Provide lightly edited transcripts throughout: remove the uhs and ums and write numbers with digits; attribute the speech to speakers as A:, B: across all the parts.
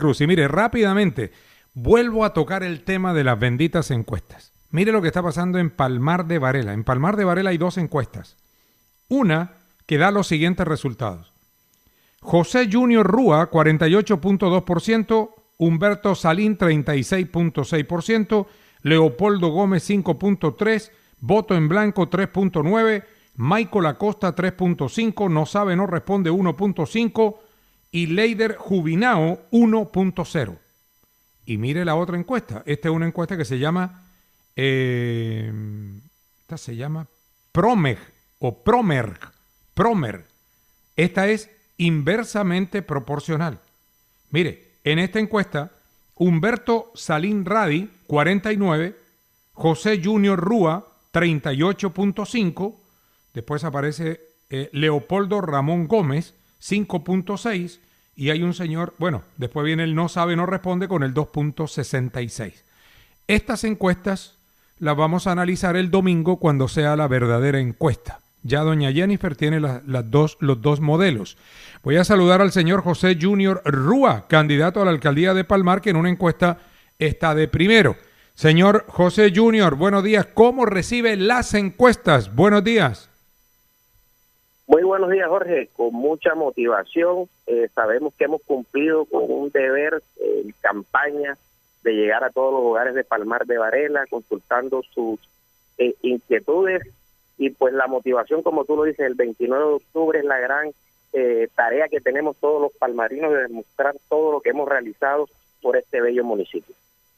A: Cruz. Y mire, rápidamente, vuelvo a tocar el tema de las benditas encuestas. Mire lo que está pasando en Palmar de Varela. En Palmar de Varela hay dos encuestas. Una que da los siguientes resultados. José Junior Rúa, 48.2%, Humberto Salín, 36.6%, Leopoldo Gómez, 5.3%, voto en blanco, 3.9%, Michael Acosta, 3.5%, no sabe, no responde, 1.5%, y Leider Jubinao, 1.0%. Y mire la otra encuesta. Esta es una encuesta que se llama Promer o Promer. Esta es inversamente proporcional. Mire, en esta encuesta, Humberto Salín Radi, 49, José Junior Rúa, 38.5, después aparece Leopoldo Ramón Gómez, 5.6, y hay un señor, bueno, después viene el no sabe, no responde con el 2.66. Estas encuestas las vamos a analizar el domingo cuando sea la verdadera encuesta. Ya doña Jennifer tiene los dos modelos. Voy a saludar al señor José Junior Rúa, candidato a la alcaldía de Palmar, que en una encuesta está de primero. Señor José Junior, buenos días. ¿Cómo recibe las encuestas? Buenos días.
B: Muy buenos días, Jorge. Con mucha motivación. Sabemos que hemos cumplido con un deber en campaña de llegar a todos los hogares de Palmar de Varela, consultando sus inquietudes. Y pues la motivación, como tú lo dices, el 29 de octubre es la gran tarea que tenemos todos los palmarinos de demostrar todo lo que hemos realizado por este bello municipio.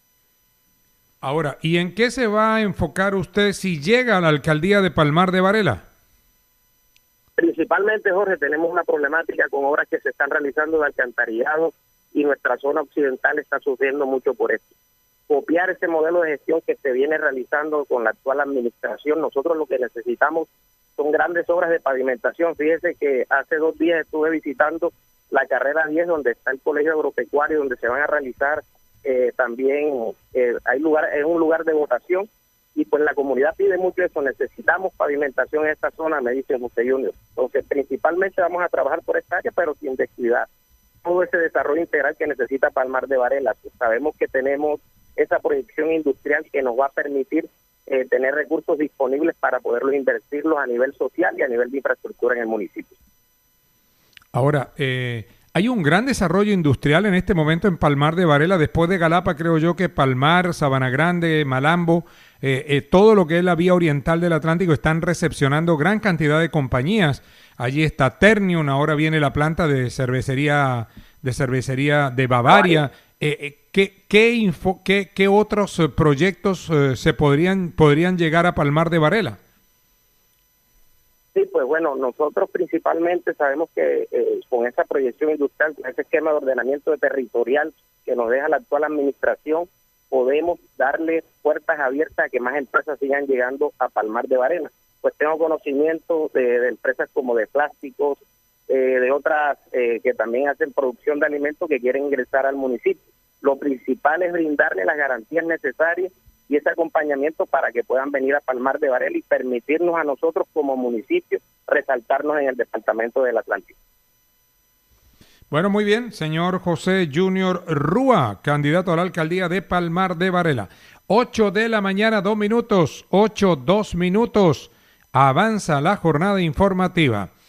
A: Ahora, ¿y en qué se va a enfocar usted si llega a la alcaldía de Palmar de Varela?
B: Principalmente, Jorge, tenemos una problemática con obras que se están realizando de alcantarillado y nuestra zona occidental está sufriendo mucho por esto. Copiar ese modelo de gestión que se viene realizando con la actual administración. Nosotros lo que necesitamos son grandes obras de pavimentación. Fíjese que hace 2 días estuve visitando la carrera 10, donde está el Colegio Agropecuario, donde se van a realizar también, hay lugar, es un lugar de votación, y pues la comunidad pide mucho eso. Necesitamos pavimentación en esta zona, me dice José Junior. Entonces, principalmente vamos a trabajar por esta área, pero sin descuidar todo ese desarrollo integral que necesita Palmar de Varela. Pues sabemos que tenemos esa proyección industrial que nos va a permitir tener recursos disponibles para poderlos invertirlos a nivel social y a nivel de infraestructura en el municipio.
A: Ahora, hay un gran desarrollo industrial en este momento en Palmar de Varela. Después de Galapa, creo yo que Palmar, Sabana Grande, Malambo, todo lo que es la vía oriental del Atlántico están recepcionando gran cantidad de compañías. Allí está Ternium, ahora viene la planta de cervecería de Bavaria. ¿Qué otros proyectos se podrían llegar a Palmar de Varela?
B: Sí, pues bueno, nosotros principalmente sabemos que con esa proyección industrial, con ese esquema de ordenamiento territorial que nos deja la actual administración, podemos darle puertas abiertas a que más empresas sigan llegando a Palmar de Varela. Pues tengo conocimiento de empresas como de plásticos, de otras que también hacen producción de alimentos que quieren ingresar al municipio. Lo principal es brindarle las garantías necesarias y ese acompañamiento para que puedan venir a Palmar de Varela y permitirnos a nosotros como municipio resaltarnos en el departamento del Atlántico.
A: Bueno, muy bien, señor José Junior Rúa, candidato a la alcaldía de Palmar de Varela. 8 de la mañana, 2 minutos, 8, 2 minutos. Avanza la jornada informativa.